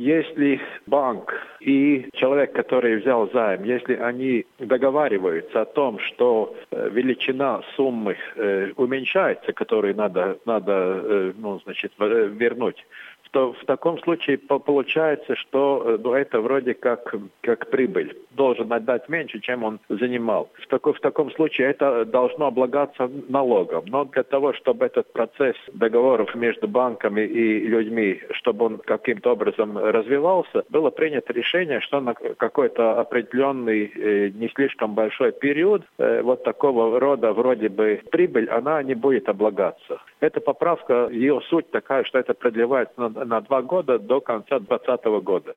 Если банк и человек, который взял займ, если они договариваются о том, что величина суммы уменьшается, которую надо вернуть, то в таком случае получается, что это вроде как прибыль. Должен отдать меньше, чем он занимал. В таком случае это должно облагаться налогом. Но для того, чтобы этот процесс договоров между банками и людьми, чтобы он каким-то образом развивался, было принято решение, что на какой-то определенный не слишком большой период вот такого рода вроде бы прибыль, она не будет облагаться. Эта поправка, ее суть такая, что это продлевается на 2 года до конца 2020 года.